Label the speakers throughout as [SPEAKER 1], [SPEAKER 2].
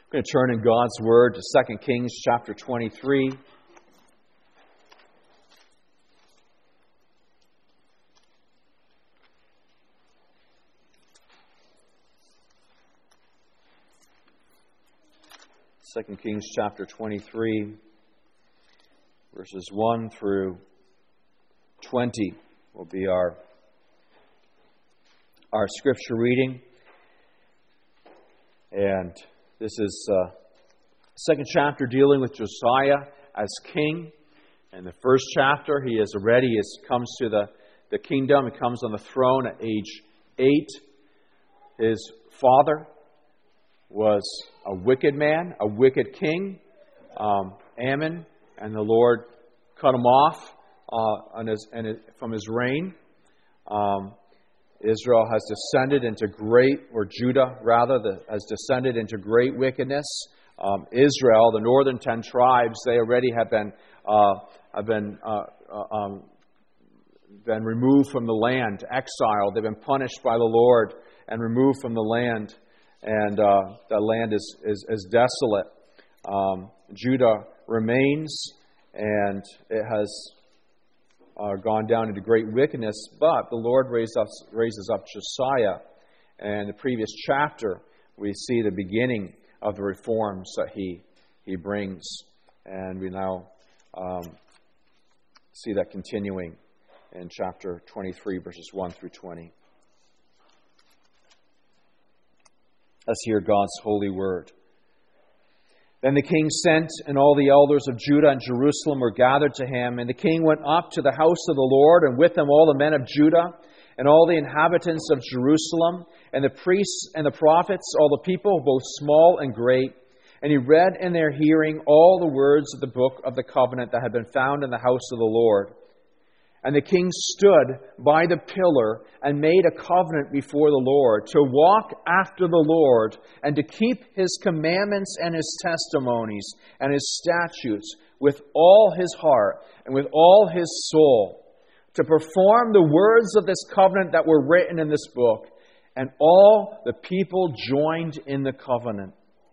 [SPEAKER 1] I'm going to turn in God's Word to 2 Kings chapter 23. Second Kings chapter 23, verses 1 through 20 will be our scripture reading. And this is the second chapter dealing with Josiah as king. And the first chapter, he comes to the kingdom. He comes on the throne at age 8. His father was a wicked man, a wicked king, Ammon, and the Lord cut him off from his reign. Judah has descended into great wickedness. Israel, the northern 10 tribes, they already have been removed from the land, exiled. They've been punished by the Lord and removed from the land, and the land is desolate. Judah remains, and it has gone down into great wickedness, but the Lord raises up Josiah. And in the previous chapter, we see the beginning of the reforms that he brings. And we now see that continuing in chapter 23, verses 1 through 20. Let's hear God's holy word. Then the king sent, and all the elders of Judah and Jerusalem were gathered to him. And the king went up to the house of the Lord, and with him all the men of Judah, and all the inhabitants of Jerusalem, and the priests and the prophets, all the people, both small and great. And he read in their hearing all the words of the book of the covenant that had been found in the house of the Lord. And the king stood by the pillar and made a covenant before the Lord to walk after the Lord and to keep his commandments and his testimonies and his statutes with all his heart and with all his soul, to perform the words of this covenant that were written in this book. And all the people joined in the covenant.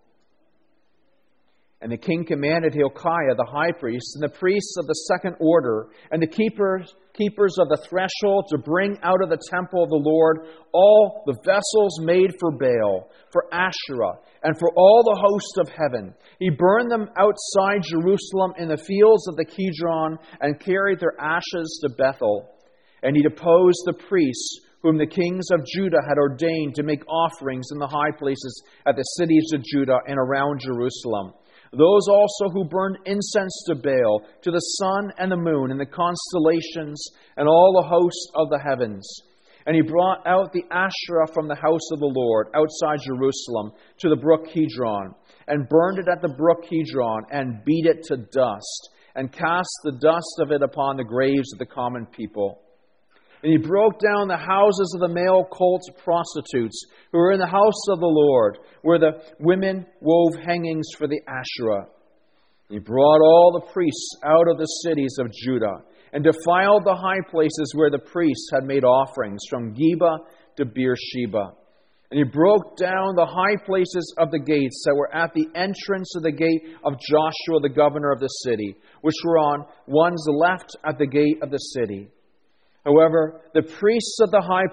[SPEAKER 1] And the king commanded Hilkiah, the high priest, and the priests of the second order, and the keepers of the threshold to bring out of the temple of the Lord all the vessels made for Baal, for Asherah, and for all the host of heaven. He burned them outside Jerusalem in the fields of the Kidron, and carried their ashes to Bethel. And he deposed the priests whom the kings of Judah had ordained to make offerings in the high places at the cities of Judah and around Jerusalem. Those also who burned incense to Baal, to the sun and the moon, and the constellations, and all the hosts of the heavens. And he brought out the Asherah from the house of the Lord, outside Jerusalem, to the brook Kidron, and burned it at the brook Kidron, and beat it to dust, and cast the dust of it upon the graves of the common people. And he broke down the houses of the male cult prostitutes who were in the house of the Lord, where the women wove hangings for the Asherah. He brought all the priests out of the cities of Judah and defiled the high places where the priests had made offerings, from Geba to Beersheba. And he broke down the high places of the gates that were at the entrance of the gate of Joshua, the governor of the city, which were on one's left at the gate of the city. However, the priests of the high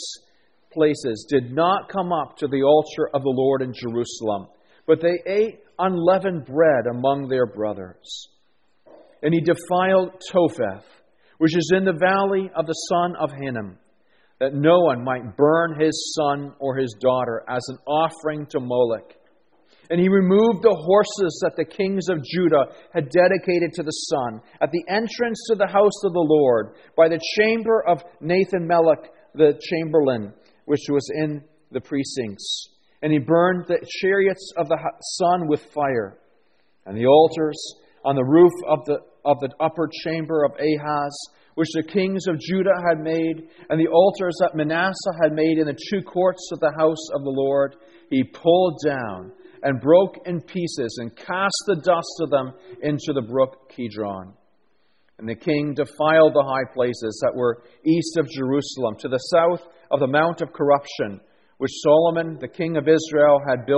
[SPEAKER 1] places did not come up to the altar of the Lord in Jerusalem, but they ate unleavened bread among their brothers. And he defiled Topheth, which is in the valley of the son of Hinnom, that no one might burn his son or his daughter as an offering to Moloch. And he removed the horses that the kings of Judah had dedicated to the sun at the entrance to the house of the Lord, by the chamber of Nathan-Melech the chamberlain, which was in the precincts. And he burned the chariots of the sun with fire. And the altars on the roof of the upper chamber of Ahaz, which the kings of Judah had made, and the altars that Manasseh had made in the two courts of the house of the Lord, he pulled down and broke in pieces, and cast the dust of them into the brook Kidron. And the king defiled the high places that were east of Jerusalem, to the south of the Mount of Corruption, which Solomon, the king of Israel, had built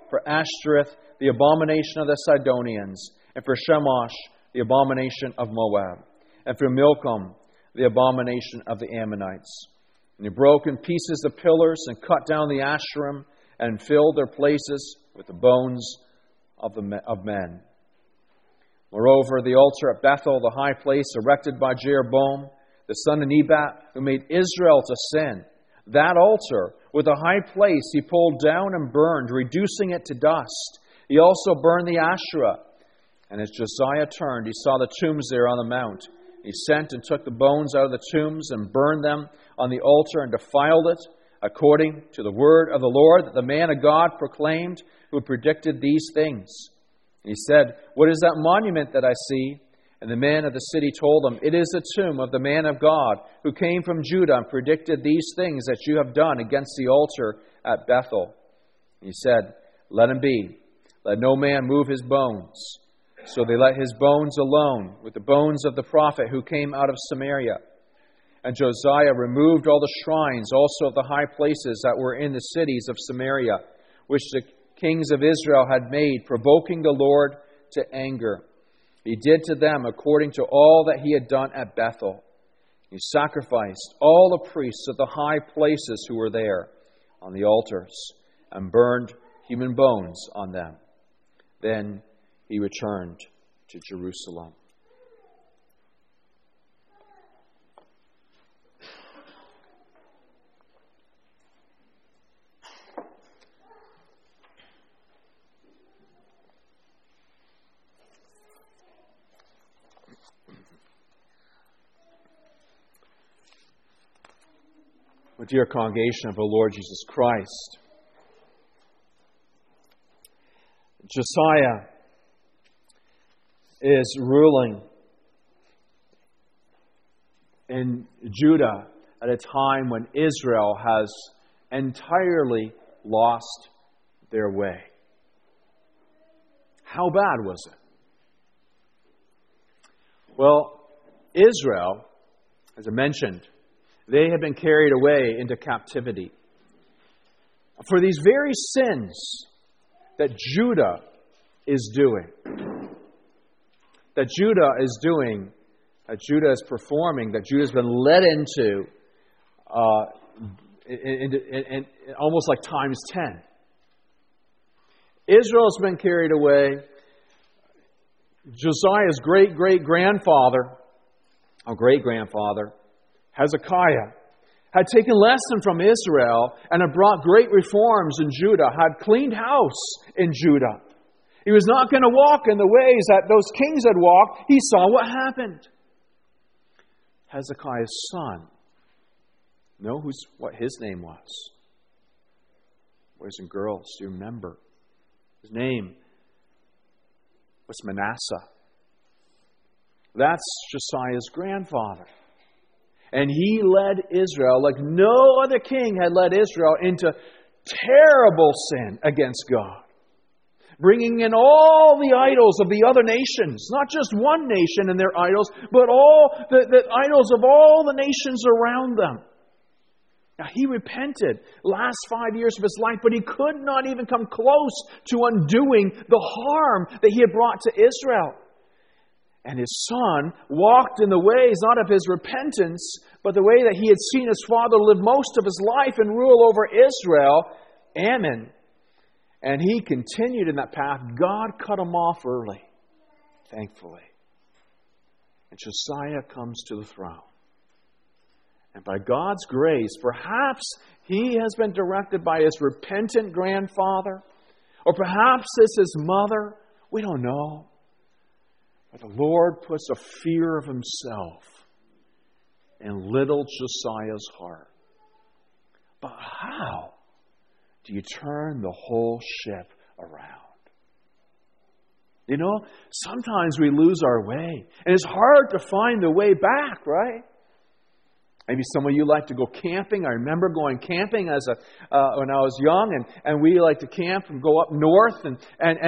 [SPEAKER 1] for Ashtoreth, the abomination of the Sidonians, and for Chemosh, the abomination of Moab, and for Milcom, the abomination of the Ammonites. And he broke in pieces the pillars and cut down the Asherim and filled their places with the bones of men. Moreover, the altar at Bethel, the high place erected by Jeroboam, the son of Nebat, who made Israel to sin, that altar with a high place he pulled down and burned, reducing it to dust. He also burned the Asherah. And as Josiah turned, he saw the tombs there on the mount. He sent and took the bones out of the tombs and burned them on the altar and defiled it, according to the word of the Lord that the man of God proclaimed, who predicted these things. And he said, "What is that monument that I see?" And the men of the city told him, "It is the tomb of the man of God, who came from Judah and predicted these things that you have done against the altar at Bethel." And he said, "Let him be. Let no man move his bones." So they let his bones alone, with the bones of the prophet who came out of Samaria. And Josiah removed all the shrines, also of the high places that were in the cities of Samaria, which the kings of Israel had made, provoking the Lord to anger. He did to them according to all that he had done at Bethel. He sacrificed all the priests of the high places who were there on the altars, and burned human bones on them. Then he returned to Jerusalem. Oh, dear congregation of the Lord Jesus Christ, Josiah is ruling in Judah at a time when Israel has entirely lost their way. How bad was it? Well, Israel, as I mentioned, they had been carried away into captivity for these very sins that Judah is doing. That Judah is doing, that Judah is performing, that Judah has been led into almost like times 10. Israel's been carried away. Josiah's great-grandfather, Hezekiah, had taken lesson from Israel and had brought great reforms in Judah, had cleaned house in Judah. He was not going to walk in the ways that those kings had walked. He saw what happened. Hezekiah's son, know what his name was? Boys and girls, do you remember? His name was Manasseh. That's Josiah's grandfather. And he led Israel like no other king had led Israel into terrible sin against God. Bringing in all the idols of the other nations, not just one nation and their idols, but all the idols of all the nations around them. Now, he repented last 5 years of his life, but he could not even come close to undoing the harm that he had brought to Israel. And his son walked in the ways not of his repentance, but the way that he had seen his father live most of his life and rule over Israel, Ammon. And he continued in that path. God cut him off early, thankfully. And Josiah comes to the throne. And by God's grace, perhaps he has been directed by his repentant grandfather, or perhaps it's his mother. We don't know. But the Lord puts a fear of himself in little Josiah's heart. But how do you turn the whole ship around? You know, sometimes we lose our way. And it's hard to find the way back, right? Maybe some of you like to go camping. I remember going camping when I was young, and we like to camp and go up north and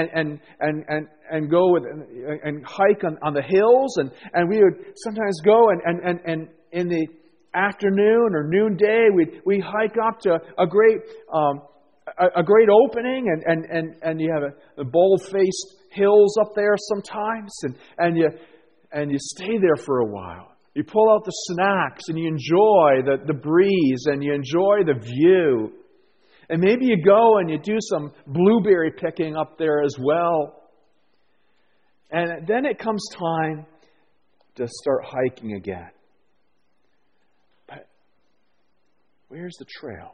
[SPEAKER 1] go and hike on the hills, and we would sometimes go and in the afternoon or noonday we hike up to a great a great opening, and you have a bold-faced hills up there sometimes, and you stay there for a while. You pull out the snacks and you enjoy the breeze and you enjoy the view. And maybe you go and you do some blueberry picking up there as well. And then it comes time to start hiking again. But where's the trail?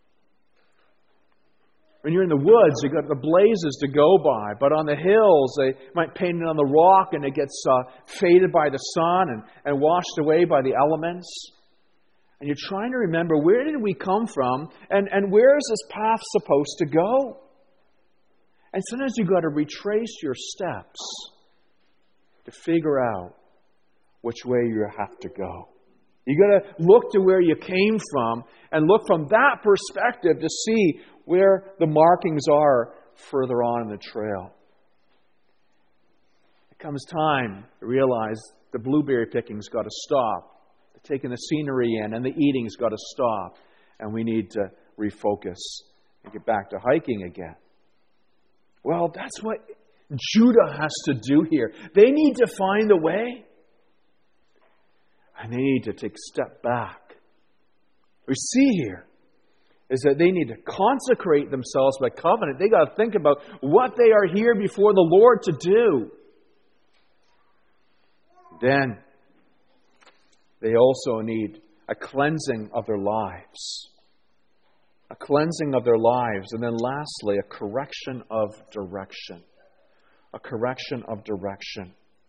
[SPEAKER 1] When you're in the woods, you've got the blazes to go by. But on the hills, they might paint it on the rock and it gets faded by the sun and washed away by the elements. And you're trying to remember, where did we come from? And where is this path supposed to go? And sometimes you've got to retrace your steps to figure out which way you have to go. You've got to look to where you came from and look from that perspective to see where the markings are further on in the trail. It comes time to realize the blueberry picking's got to stop. The taking the scenery in and the eating's got to stop. And we need to refocus and get back to hiking again. Well, that's what Judah has to do here. They need to find a way. And they need to take a step back. We see here is that they need to consecrate themselves by covenant. They got to think about what they are here before the Lord to do. Then they also need a cleansing of their lives. A cleansing of their lives. And then lastly, a correction of direction. A correction of direction.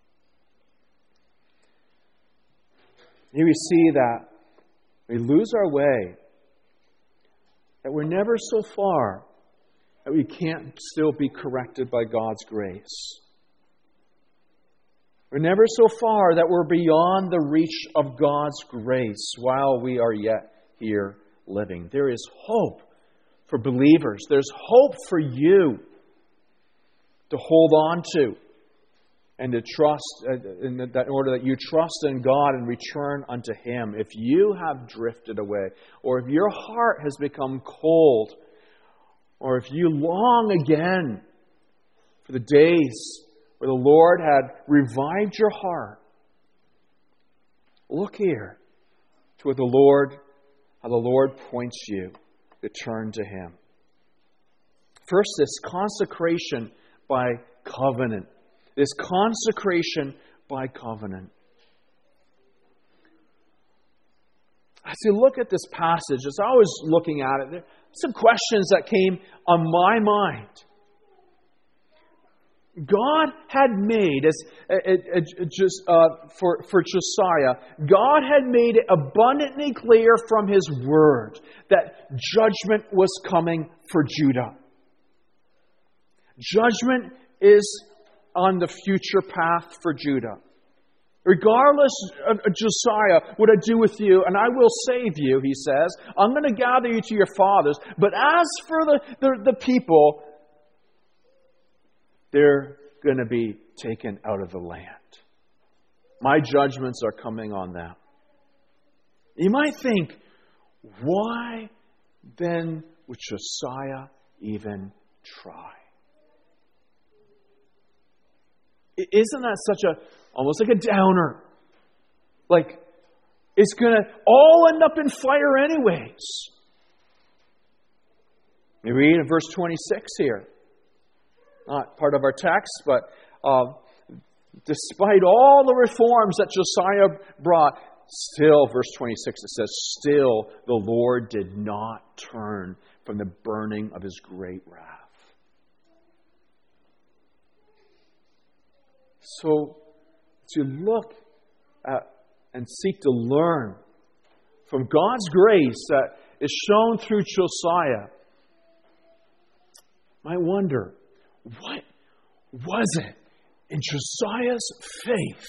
[SPEAKER 1] Here we see that we lose our way. That we're never so far that we can't still be corrected by God's grace. We're never so far that we're beyond the reach of God's grace while we are yet here living. There is hope for believers. There's hope for you to hold on to and to trust, in order that you trust in God and return unto Him. If you have drifted away, or if your heart has become cold, or if you long again for the days where the Lord had revived your heart, look here to what how the Lord points you to turn to Him. First, this consecration by covenant. This consecration by covenant. As you look at this passage, as I was looking at it, there are some questions that came on my mind. God had made, for Josiah, God had made it abundantly clear from His Word that judgment was coming for Judah. Judgment is on the future path for Judah. Regardless of Josiah, what I do with you, and I will save you, he says. I'm going to gather you to your fathers. But as for the people, they're going to be taken out of the land. My judgments are coming on them. You might think, why then would Josiah even try? Isn't that almost like a downer? Like, it's going to all end up in fire anyways. We read in verse 26 here. Not part of our text, but despite all the reforms that Josiah brought, still, verse 26, it says, still the Lord did not turn from the burning of His great wrath. So, as you look at and seek to learn from God's grace that is shown through Josiah, you might wonder, what was it in Josiah's faith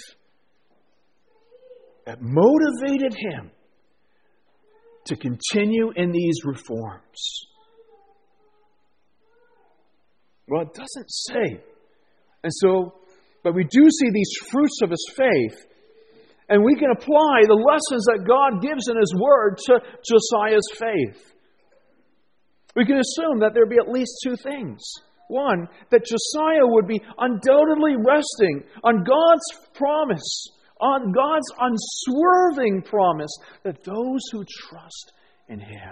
[SPEAKER 1] that motivated him to continue in these reforms? Well, it doesn't say. And so, but we do see these fruits of his faith, and we can apply the lessons that God gives in His Word to Josiah's faith. we can assume that there would be at least two things. One, that Josiah would be undoubtedly resting on God's promise, on God's unswerving promise, that those who trust in Him,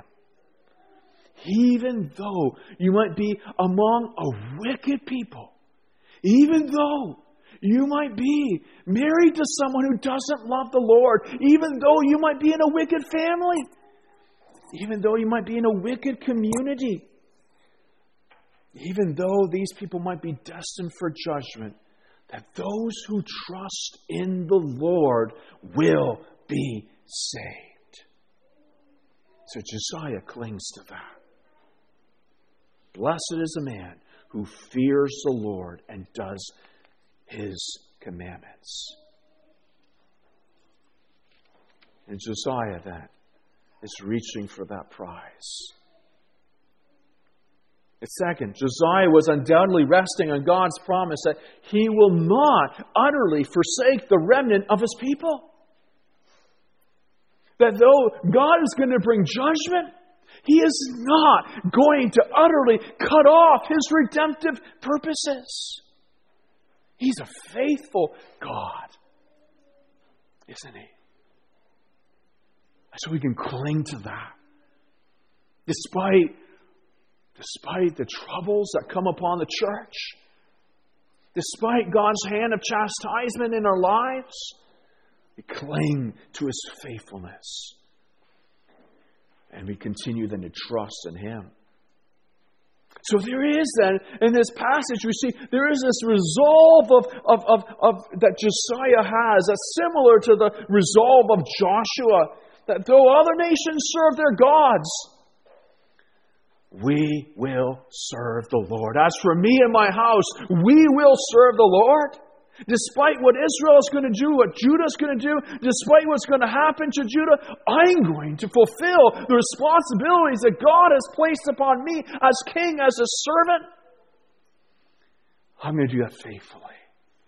[SPEAKER 1] even though you might be among a wicked people, even though you might be married to someone who doesn't love the Lord, even though you might be in a wicked family, even though you might be in a wicked community, even though these people might be destined for judgment, that those who trust in the Lord will be saved. So Josiah clings to that. Blessed is the man who fears the Lord and does His commandments. And Josiah then is reaching for that prize. And second, Josiah was undoubtedly resting on God's promise that He will not utterly forsake the remnant of His people. That though God is going to bring judgment, He is not going to utterly cut off His redemptive purposes. He's a faithful God, isn't He? So we can cling to that. Despite the troubles that come upon the church, despite God's hand of chastisement in our lives, we cling to His faithfulness. And we continue then to trust in Him. So there is then, in this passage, we see there is this resolve that Josiah has, that's similar to the resolve of Joshua, that though other nations serve their gods, we will serve the Lord. As for me and my house, we will serve the Lord. Despite what Israel is going to do, what Judah is going to do, despite what's going to happen to Judah, I'm going to fulfill the responsibilities that God has placed upon me as king, as a servant. I'm going to do that faithfully.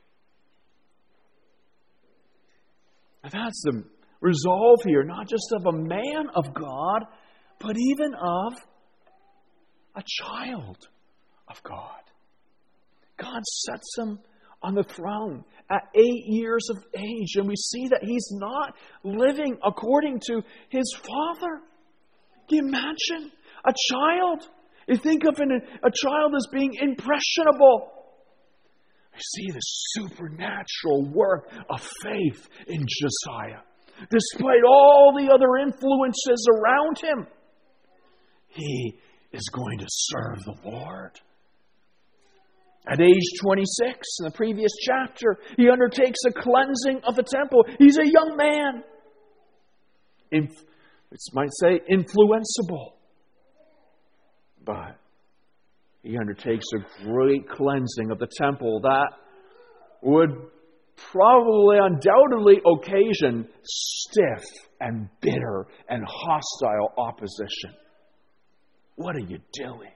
[SPEAKER 1] And that's the resolve here, not just of a man of God, but even of a child of God. God sets him on the throne at 8 years of age, and we see that he's not living according to his father. Can you imagine a child? You think of a child as being impressionable. We see the supernatural work of faith in Josiah. Despite all the other influences around him, he is going to serve the Lord. At age 26, in the previous chapter, he undertakes a cleansing of the temple. He's a young man. It might say influenceable. But he undertakes a great cleansing of the temple that would probably, undoubtedly occasion stiff and bitter and hostile opposition. What are you doing?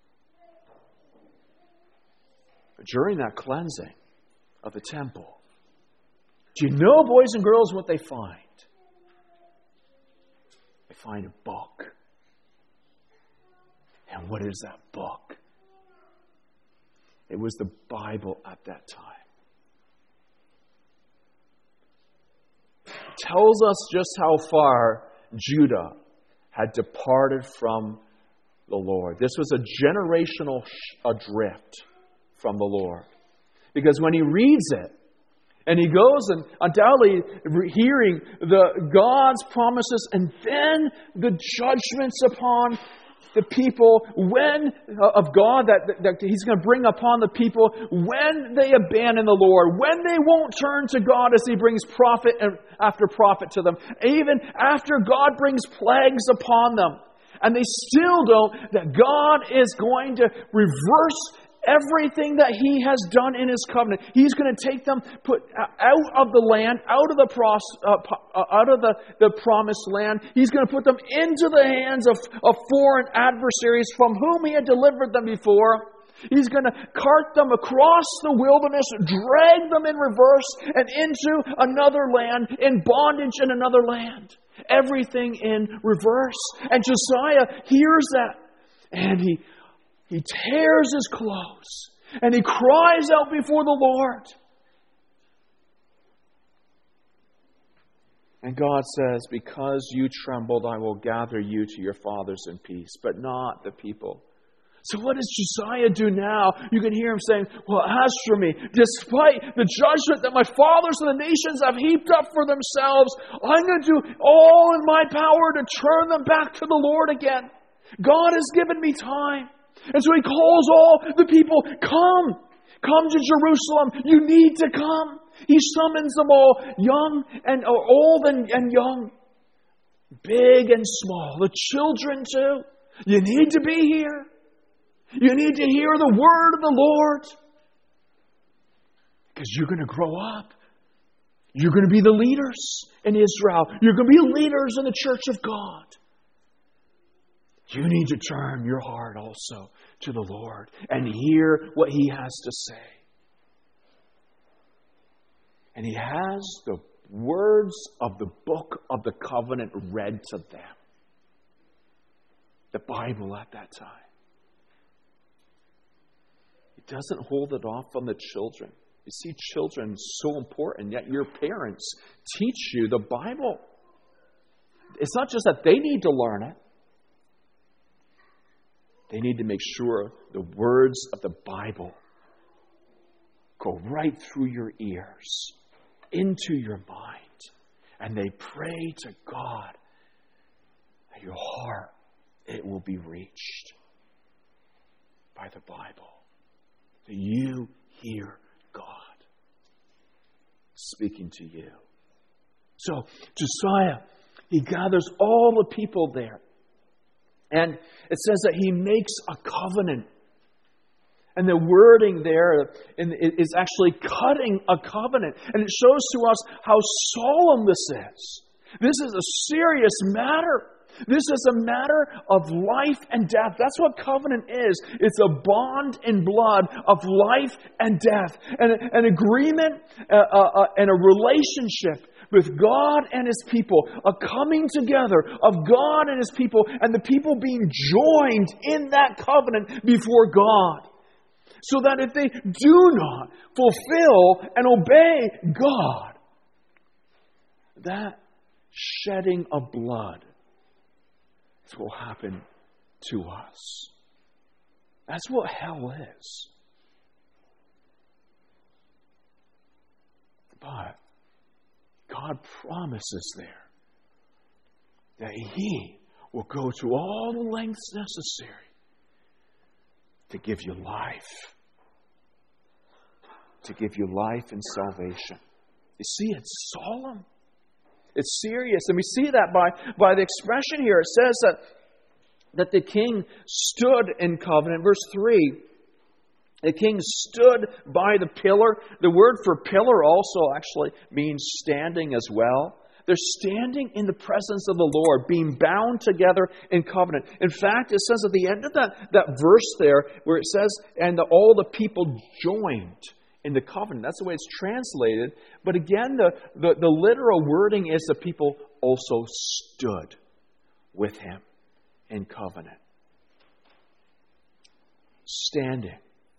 [SPEAKER 1] During that cleansing of the temple, do you know, boys and girls, what they find? They find a book. And what is that book? It was the Bible at that time. It tells us just how far Judah had departed from the Lord. This was a generational adrift from the Lord. Because when he reads it, and he goes and undoubtedly hearing God's promises and then the judgments upon the people of God that He's going to bring upon the people when they abandon the Lord, when they won't turn to God as He brings prophet after prophet to them, even after God brings plagues upon them, and they still don't, that God is going to reverse everything that He has done in His covenant. He's going to take them, put out of the land, out of the promised land. He's going to put them into the hands of foreign adversaries from whom He had delivered them before. He's going to cart them across the wilderness, drag them in reverse and into another land, in bondage in another land. Everything in reverse. And Josiah hears that. And he tears his clothes. And he cries out before the Lord. And God says, because you trembled, I will gather you to your fathers in peace, but not the people. So what does Josiah do now? You can hear him saying, well, as for me, despite the judgment that my fathers and the nations have heaped up for themselves, I'm going to do all in my power to turn them back to the Lord again. God has given me time. And so he calls all the people, come to Jerusalem. You need to come. He summons them all, young and old and young, big and small, the children too. You need to be here. You need to hear the word of the Lord. Because you're going to grow up. You're going to be the leaders in Israel. You're going to be leaders in the church of God. You need to turn your heart also to the Lord and hear what He has to say. And He has the words of the book of the covenant read to them. The Bible at that time. He doesn't hold it off on the children. You see, children so important, yet your parents teach you the Bible. It's not just that they need to learn it. They need to make sure the words of the Bible go right through your ears, into your mind. And they pray to God that your heart, it will be reached by the Bible. That you hear God speaking to you. So Josiah, he gathers all the people there. And it says that he makes a covenant. And the wording there is actually cutting a covenant. And it shows to us how solemn this is. This is a serious matter. This is a matter of life and death. That's what covenant is. It's a bond in blood of life and death. And an agreement and a relationship with God and His people. A coming together of God and His people. And the people being joined in that covenant before God. So that if they do not fulfill and obey God, that shedding of blood will happen to us. That's what hell is. But God promises there that He will go to all the lengths necessary to give you life. To give you life and salvation. You see, it's solemn. It's serious. And we see that by the expression here. It says that the king stood in covenant. Verse 3. The king stood by the pillar. The word for pillar also actually means standing as well. They're standing in the presence of the Lord, being bound together in covenant. In fact, it says at the end of that verse there, where it says, and all the people joined in the covenant. That's the way it's translated. But again, the literal wording is the people also stood with Him in covenant. Standing.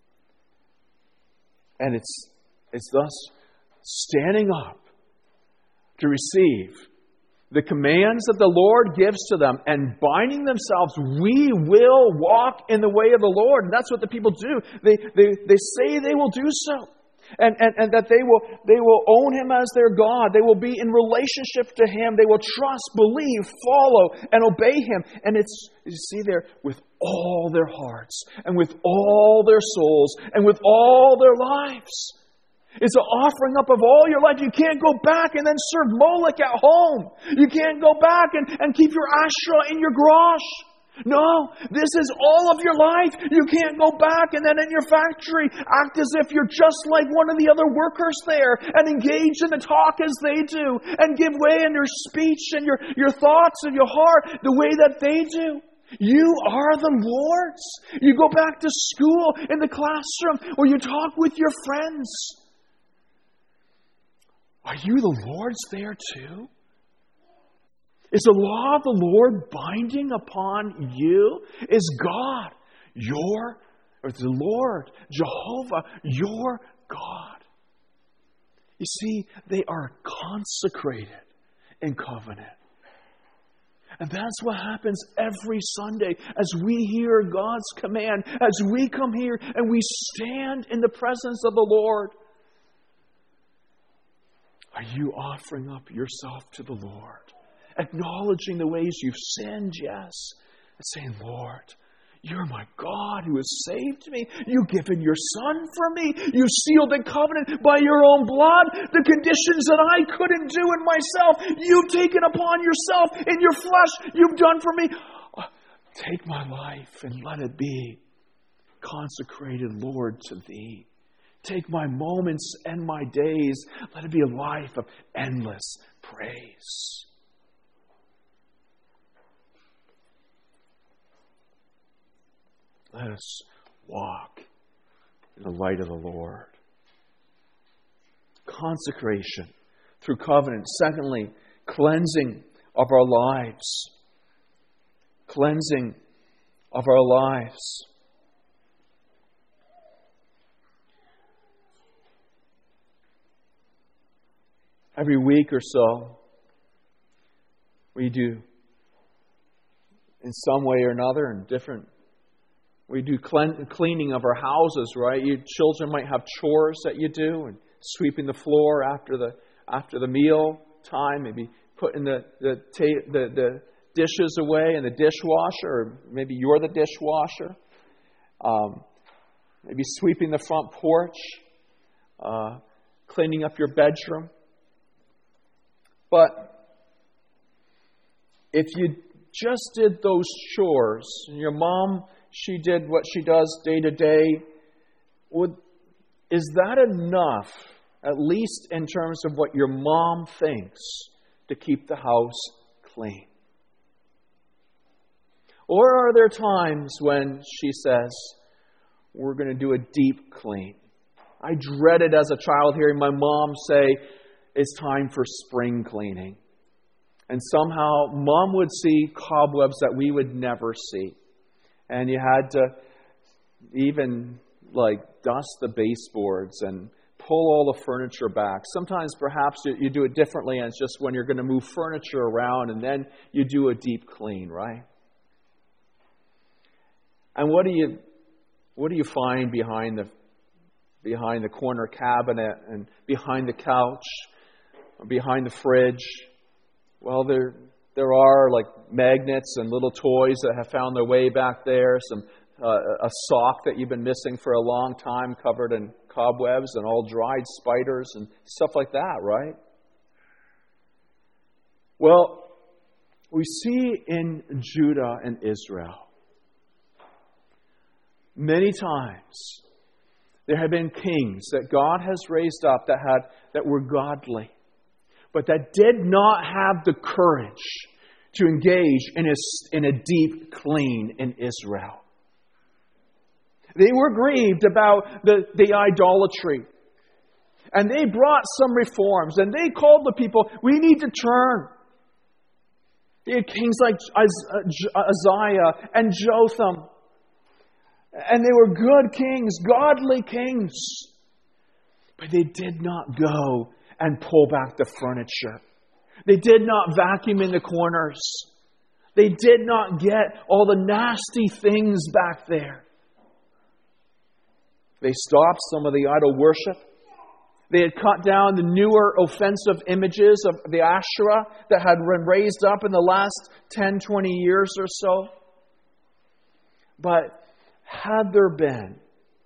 [SPEAKER 1] And it's thus standing up to receive the commands that the Lord gives to them and binding themselves. We will walk in the way of the Lord. And that's what the people do. They say they will do so. And that they will own Him as their God. They will be in relationship to Him. They will trust, believe, follow, and obey Him. And it's, you see there, with all their hearts and with all their souls and with all their lives. It's an offering up of all your life. You can't go back and then serve Moloch at home. You can't go back and keep your Asherah in your garage. No, this is all of your life. You can't go back and then in your factory act as if you're just like one of the other workers there and engage in the talk as they do and give way in your speech and your thoughts and your heart the way that they do. You are the Lord's. You go back to school in the classroom or you talk with your friends. Are you the Lord's there too? Is the law of the Lord binding upon you? Is God or the Lord, Jehovah, your God? You see, they are consecrated in covenant. And that's what happens every Sunday as we hear God's command, as we come here and we stand in the presence of the Lord. Are you offering up yourself to the Lord? Acknowledging the ways you've sinned, yes. And saying, Lord, you're my God who has saved me. You've given your Son for me. You sealed the covenant by your own blood. The conditions that I couldn't do in myself, you've taken upon yourself in your flesh. You've done for me. Take my life and let it be consecrated, Lord, to Thee. Take my moments and my days. Let it be a life of endless praise. Let us walk in the light of the Lord. Consecration through covenant. Secondly, cleansing of our lives. Cleansing of our lives. Every week or so, we do, in some way or another, we do cleaning of our houses, right? You children might have chores that you do, and sweeping the floor after the meal time, maybe putting the dishes away in the dishwasher, or maybe you're the dishwasher. Maybe sweeping the front porch, cleaning up your bedroom. But if you just did those chores, and your mom, she did what she does day to day, is that enough, at least in terms of what your mom thinks, to keep the house clean? Or are there times when she says, we're going to do a deep clean? I dreaded as a child hearing my mom say, it's time for spring cleaning. And somehow Mom would see cobwebs that we would never see. And you had to even dust the baseboards and pull all the furniture back. Sometimes perhaps you do it differently, and it's just when you're going to move furniture around, and then you do a deep clean, right? And what do you find behind the corner cabinet and behind the couch, behind the fridge? Well, there are magnets and little toys that have found their way back there. A sock that you've been missing for a long time, covered in cobwebs and all dried spiders and stuff like that, right? Well, we see in Judah and Israel, many times there have been kings that God has raised up that were godly, but that did not have the courage to engage in a deep clean in Israel. They were grieved about the idolatry. And they brought some reforms. And they called the people, we need to turn. They had kings like Uzziah and Jotham. And they were good kings, godly kings. But they did not go and pull back the furniture. They did not vacuum in the corners. They did not get all the nasty things back there. They stopped some of the idol worship. They had cut down the newer offensive images of the Asherah that had been raised up in the last 10, 20 years or so. But had there been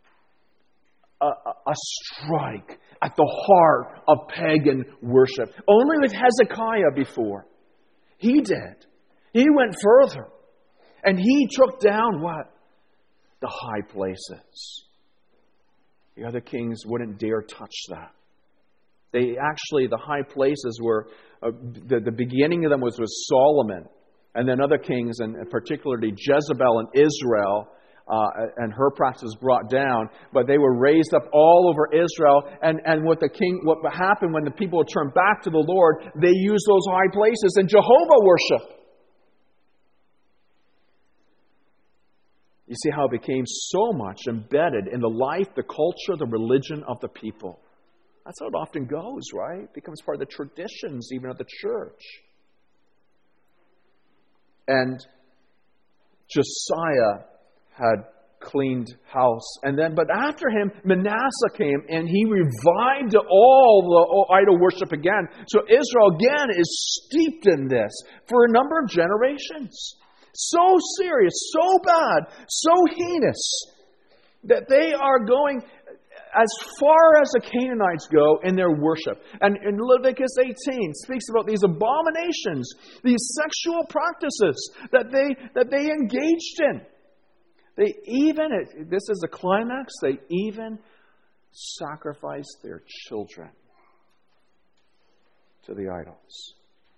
[SPEAKER 1] a strike at the heart of pagan worship? Only with Hezekiah before. He did. He went further. And he took down what? The high places. The other kings wouldn't dare touch that. The high places were, the beginning of them was Solomon. And then other kings, and particularly Jezebel in Israel, and her practice was brought down, but they were raised up all over Israel. And what happened when the people would turn back to the Lord, they used those high places in Jehovah worship. You see how it became so much embedded in the life, the culture, the religion of the people. That's how it often goes, right? It becomes part of the traditions even of the church. And Josiah had cleaned house. But after him, Manasseh came and he revived all the idol worship again. So Israel again is steeped in this for a number of generations. So serious, so bad, so heinous that they are going as far as the Canaanites go in their worship. And in Leviticus 18 speaks about these abominations, these sexual practices that they engaged in. They even, this is the climax, they even sacrificed their children to the idols.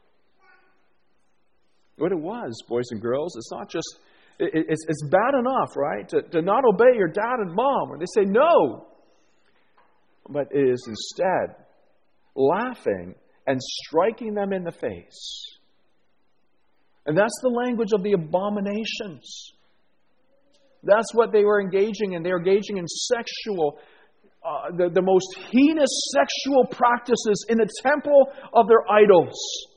[SPEAKER 1] What it was, boys and girls, it's not just, it's bad enough, right? To not obey your dad and mom, or they say no. But it is instead laughing and striking them in the face. And that's the language of the abominations. That's what they were engaging in. They were engaging in sexual, the most heinous sexual practices in the temple of their idols.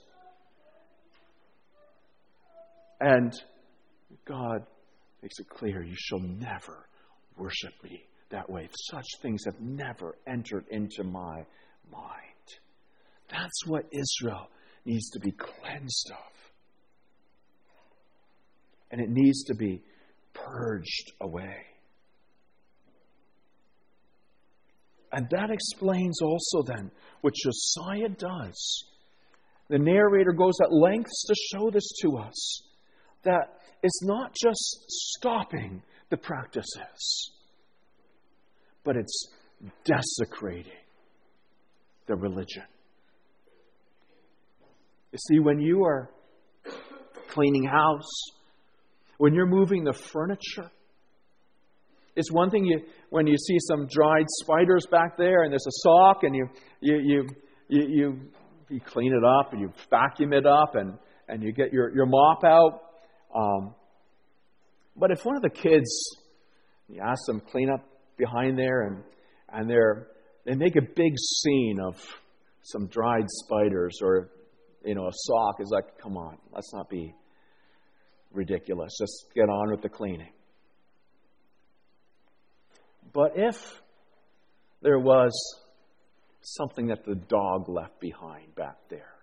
[SPEAKER 1] And God makes it clear, you shall never worship me that way. Such things have never entered into my mind. That's what Israel needs to be cleansed of. And it needs to be purged away. And that explains also then what Josiah does. The narrator goes at lengths to show this to us. That it's not just stopping the practices, but it's desecrating the religion. You see, when you are cleaning house, when you're moving the furniture, it's one thing when you see some dried spiders back there and there's a sock and you clean it up and you vacuum it up and you get your mop out. But if one of the kids, you ask them clean up behind there and they make a big scene of some dried spiders or a sock, it's like, come on, let's not be ridiculous. Just get on with the cleaning. But if there was something that the dog left behind back there,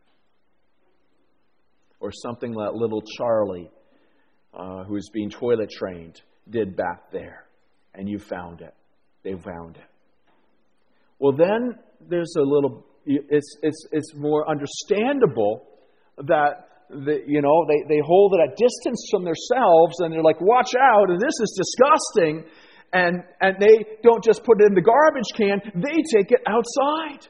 [SPEAKER 1] or something that little Charlie, who's being toilet trained, did back there, and you found it. They found it. Well, then there's a little. It's more understandable that they hold it at distance from themselves, and they're like, "Watch out!" And this is disgusting. And they don't just put it in the garbage can; they take it outside.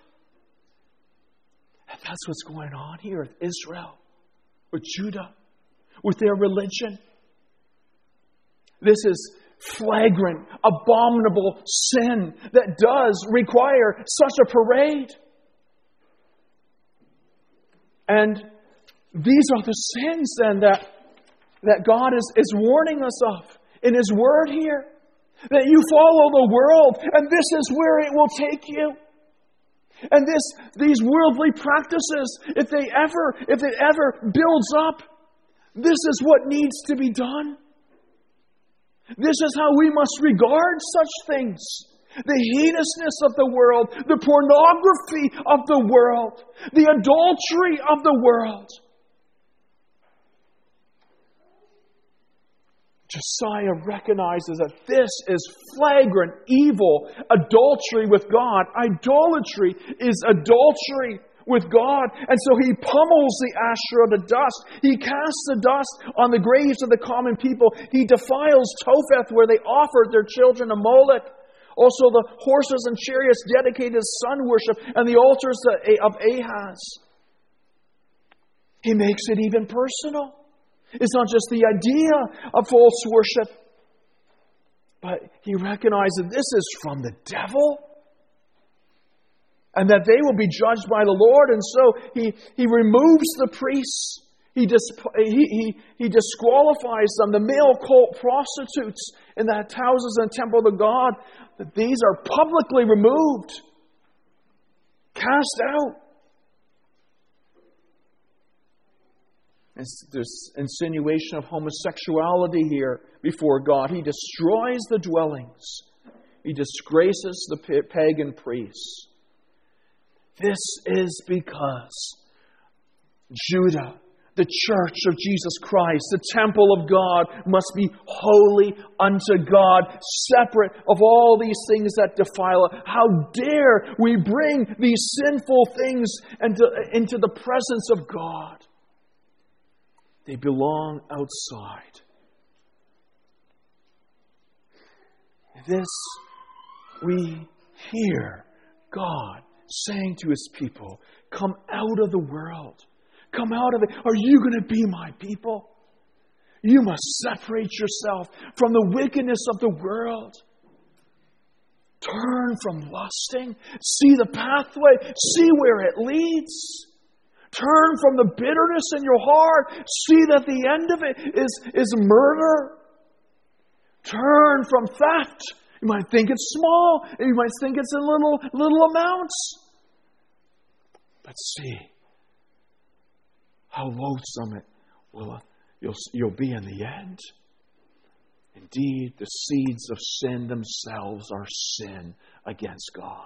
[SPEAKER 1] And that's what's going on here with Israel, with Judah, with their religion. This is flagrant, abominable sin that does require such a parade. And these are the sins then that God is warning us of in His Word here. That you follow the world, and this is where it will take you. And these worldly practices, if it ever builds up, this is what needs to be done. This is how we must regard such things. The heinousness of the world, the pornography of the world, the adultery of the world. Josiah recognizes that this is flagrant evil, adultery with God. Idolatry is adultery with God. And so he pummels the Asherah to dust. He casts the dust on the graves of the common people. He defiles Topheth, where they offered their children to Moloch. Also the horses and chariots dedicated to sun worship, and the altars of Ahaz. He makes it even personal. It's not just the idea of false worship. But he recognized that this is from the devil, and that they will be judged by the Lord. And so he removes the priests. He disqualifies them, the male cult prostitutes in the houses and temple of God. That these are publicly removed, cast out. There's insinuation of homosexuality here before God. He destroys the dwellings. He disgraces the pagan priests. This is because Judah, the church of Jesus Christ, the temple of God, must be holy unto God, separate of all these things that defile it. How dare we bring these sinful things into the presence of God? They belong outside. This we hear God saying to His people, come out of the world. Come out of it. Are you going to be my people? You must separate yourself from the wickedness of the world. Turn from lusting. See the pathway. See where it leads. Turn from the bitterness in your heart. See that the end of it is murder. Turn from theft. You might think it's small. You might think it's in little amounts. But see how loathsome you'll be in the end. Indeed, the seeds of sin themselves are sin against God.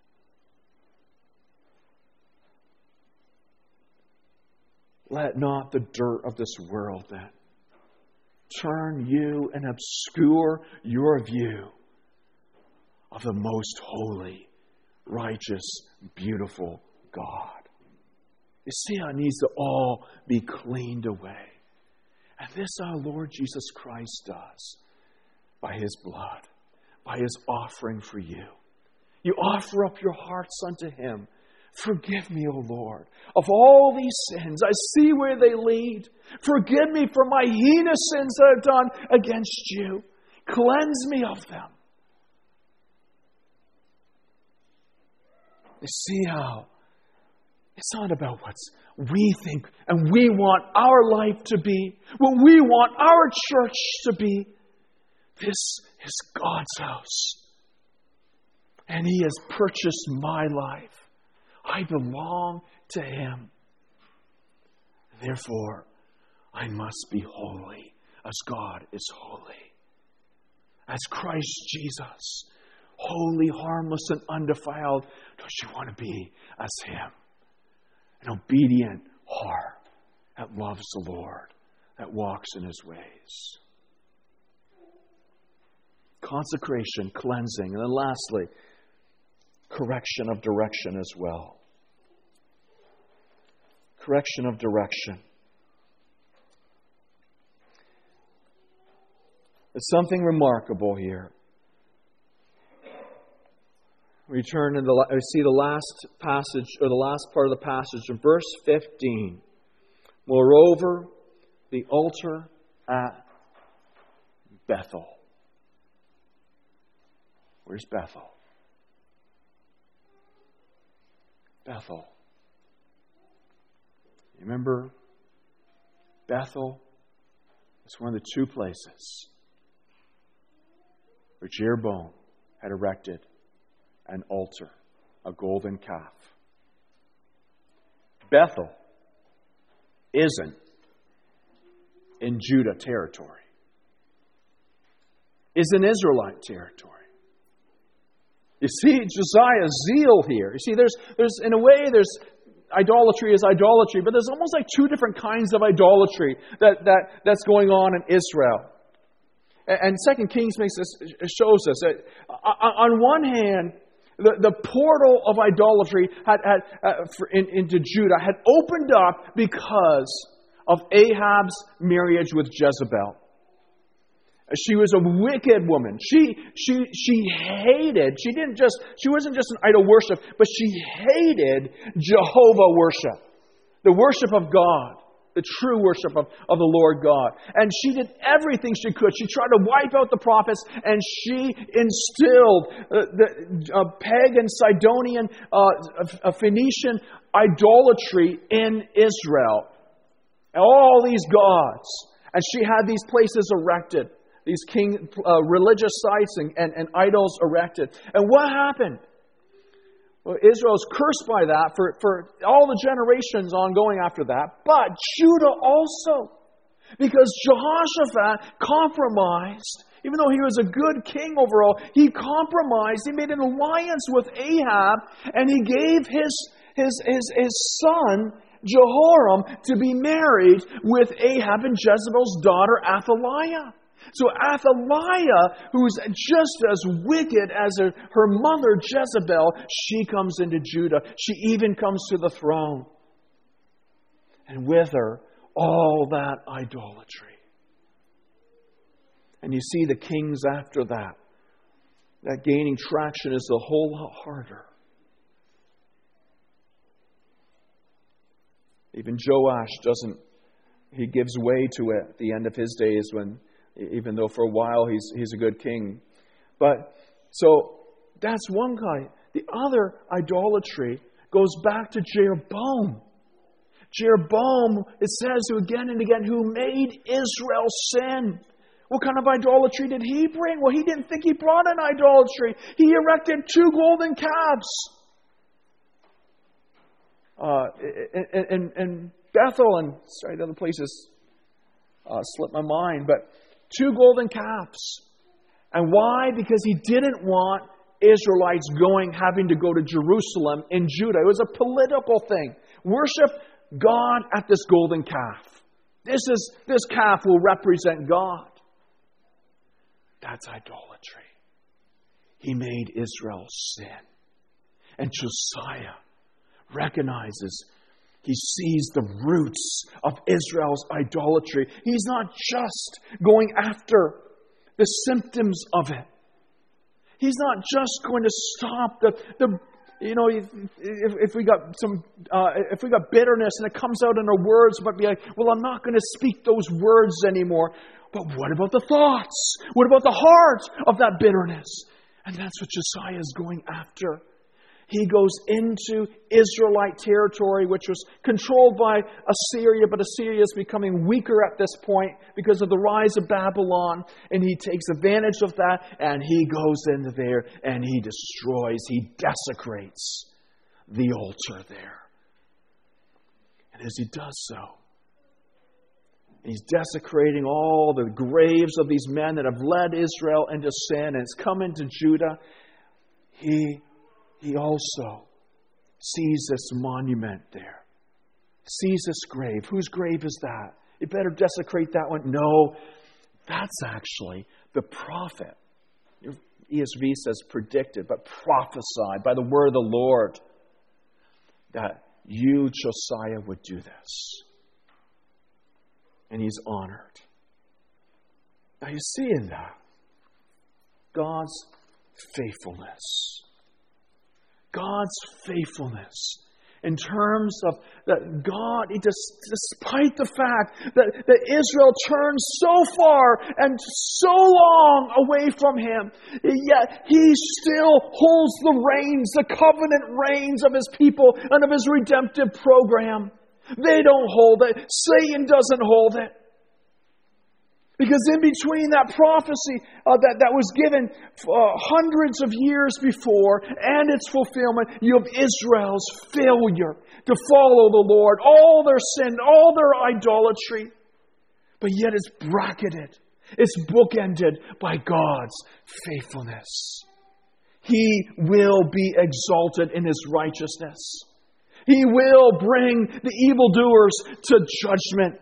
[SPEAKER 1] Let not the dirt of this world then turn you and obscure your view of the most holy, righteous, beautiful God. You see how it needs to all be cleaned away. And this our Lord Jesus Christ does by His blood, by His offering for you. You offer up your hearts unto Him. Forgive me, O Lord, of all these sins. I see where they lead. Forgive me for my heinous sins that I've done against you. Cleanse me of them. You see how it's not about what we think and we want our life to be, what we want our church to be. This is God's house. And He has purchased my life. I belong to Him. Therefore, I must be holy as God is holy. As Christ Jesus, holy, harmless, and undefiled, don't you want to be as Him? An obedient heart that loves the Lord, that walks in His ways. Consecration, cleansing, and then lastly, correction of direction as well. Correction of direction. There's something remarkable here. We turn and we see the last passage, or the last part of the passage in verse 15. Moreover, the altar at Bethel. Where's Bethel? Bethel. You remember Bethel is one of the two places where Jeroboam had erected an altar, a golden calf. Bethel isn't in Judah territory. It's in Israelite territory. You see Josiah's zeal here. You see, there's in a way, there's idolatry is idolatry, but there's almost like two different kinds of idolatry that's going on in Israel. And 2 Kings shows us that on one hand, the portal of idolatry into Judah had opened up because of Ahab's marriage with Jezebel. She was a wicked woman. She hated, she wasn't just an idol worship, but she hated Jehovah worship, the worship of God. the true worship of the Lord God. And she did everything she could. She tried to wipe out the prophets, and she instilled the pagan, Sidonian, Phoenician idolatry in Israel. And all these gods. And she had these places erected, these religious sites and idols erected. And what happened? Well, Israel is cursed by that for all the generations ongoing after that, but Judah also. Because Jehoshaphat compromised, even though he was a good king overall, he compromised. He made an alliance with Ahab, and he gave his son, Jehoram, to be married with Ahab and Jezebel's daughter, Athaliah. So Athaliah, who's just as wicked as her mother Jezebel, she comes into Judah. She even comes to the throne. And with her, all that idolatry. And you see the kings after that gaining traction is a whole lot harder. Even Joash he gives way to it at the end of his days, even though for a while he's a good king. But, so, that's one kind. The other idolatry goes back to Jeroboam. Jeroboam, it says again and again, who made Israel sin. What kind of idolatry did he bring? Well, he didn't think he brought an idolatry. He erected 2 golden calves. In Bethel and other places slipped my mind, but 2 golden calves. And why? Because he didn't want Israelites having to go to Jerusalem in Judah. It was a political thing. Worship God at this golden calf. This calf will represent God. That's idolatry. He made Israel sin. And Josiah recognizes, he sees the roots of Israel's idolatry. He's not just going after the symptoms of it. He's not just going to stop if we got bitterness and it comes out in our words, but be like, well, I'm not going to speak those words anymore. But what about the thoughts? What about the heart of that bitterness? And that's what Josiah is going after. He goes into Israelite territory, which was controlled by Assyria, but Assyria is becoming weaker at this point because of the rise of Babylon. And he takes advantage of that, and he goes into there, and he destroys, he desecrates the altar there. And as he does so, he's desecrating all the graves of these men that have led Israel into sin, and it's come into Judah. He also sees this monument there. Sees this grave. Whose grave is that? You better desecrate that one. No, that's actually the prophet. ESV says predicted, but prophesied by the word of the Lord that you, Josiah, would do this. And he's honored. Now you see in that God's faithfulness. God's faithfulness in terms of that God, despite the fact that Israel turned so far and so long away from Him, yet He still holds the reins, the covenant reins of His people and of His redemptive program. They don't hold it. Satan doesn't hold it. Because in between that prophecy that was given hundreds of years before and its fulfillment, you have Israel's failure to follow the Lord, all their sin, all their idolatry. But yet it's bracketed, it's bookended by God's faithfulness. He will be exalted in His righteousness. He will bring the evildoers to judgment.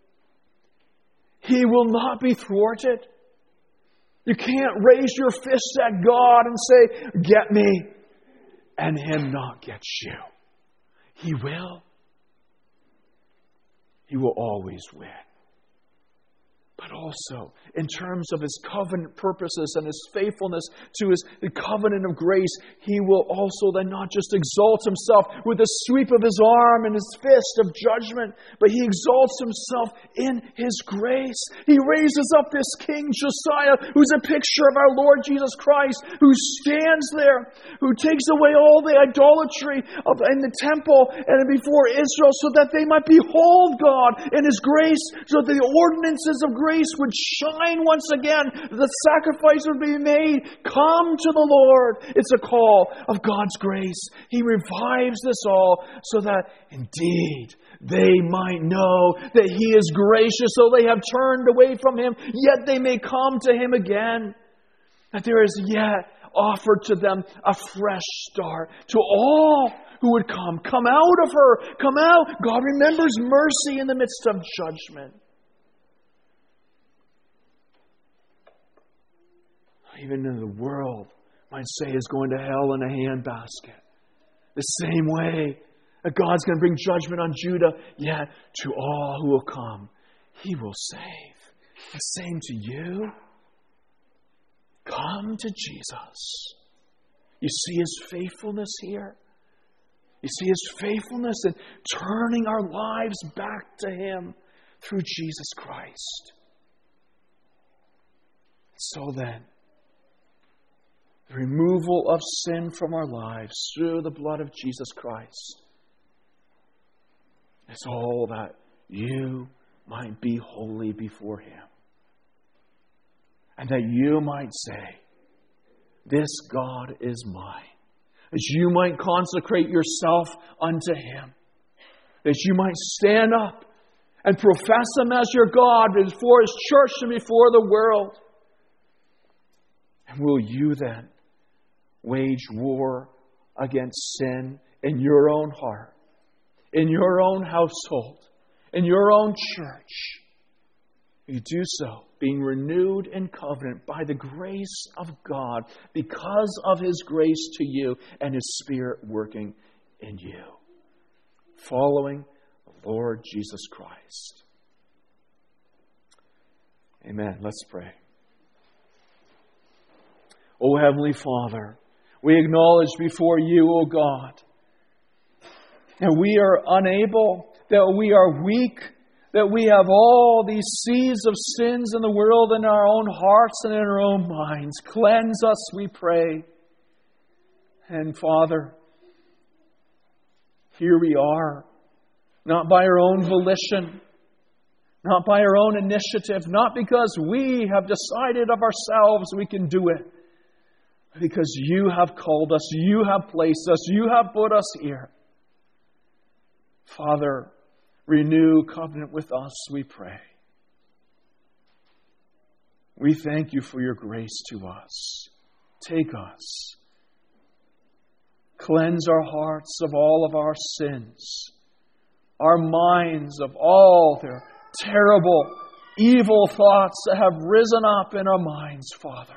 [SPEAKER 1] He will not be thwarted. You can't raise your fist at God and say, get me, and Him not get you. He will. He will always win. but also in terms of His covenant purposes and His faithfulness to the covenant of grace, He will also then not just exalt Himself with a sweep of His arm and His fist of judgment, but He exalts Himself in His grace. He raises up this King Josiah, who's a picture of our Lord Jesus Christ, who stands there, who takes away all the idolatry in the temple and before Israel, so that they might behold God in His grace, so that the ordinances of grace would shine once again. The sacrifice would be made. Come to the Lord. It's a call of God's grace. He revives this all so that indeed they might know that He is gracious, so they have turned away from Him, yet they may come to Him again. That there is yet offered to them a fresh start. To all who would come. Come out of her. Come out. God remembers mercy in the midst of judgment. Even in the world, might say, is going to hell in a handbasket. The same way that God's going to bring judgment on Judah, yet to all who will come, He will save. The same to you. Come to Jesus. You see His faithfulness here? You see His faithfulness in turning our lives back to Him through Jesus Christ. So then, the removal of sin from our lives through the blood of Jesus Christ is all that you might be holy before Him. And that you might say, this God is mine. That you might consecrate yourself unto Him. That you might stand up and profess Him as your God before His church and before the world. And will you then wage war against sin in your own heart, in your own household, in your own church? You do so, being renewed in covenant by the grace of God, because of His grace to you and His Spirit working in you, following the Lord Jesus Christ. Amen. Let's pray. O Heavenly Father, we acknowledge before You, O God, that we are unable, that we are weak, that we have all these seeds of sins in the world in our own hearts and in our own minds. Cleanse us, we pray. And Father, here we are, not by our own volition, not by our own initiative, not because we have decided of ourselves we can do it, but because You have called us, You have placed us, You have put us here. Father, renew covenant with us, we pray. We thank You for Your grace to us. Take us. Cleanse our hearts of all of our sins, our minds of all their terrible, evil thoughts that have risen up in our minds, Father.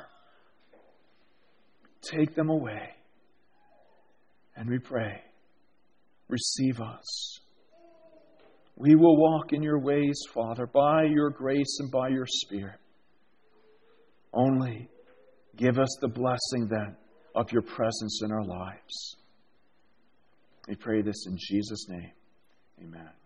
[SPEAKER 1] Take them away. And we pray, receive us. We will walk in Your ways, Father, by Your grace and by Your Spirit. Only give us the blessing then of Your presence in our lives. We pray this in Jesus' name. Amen.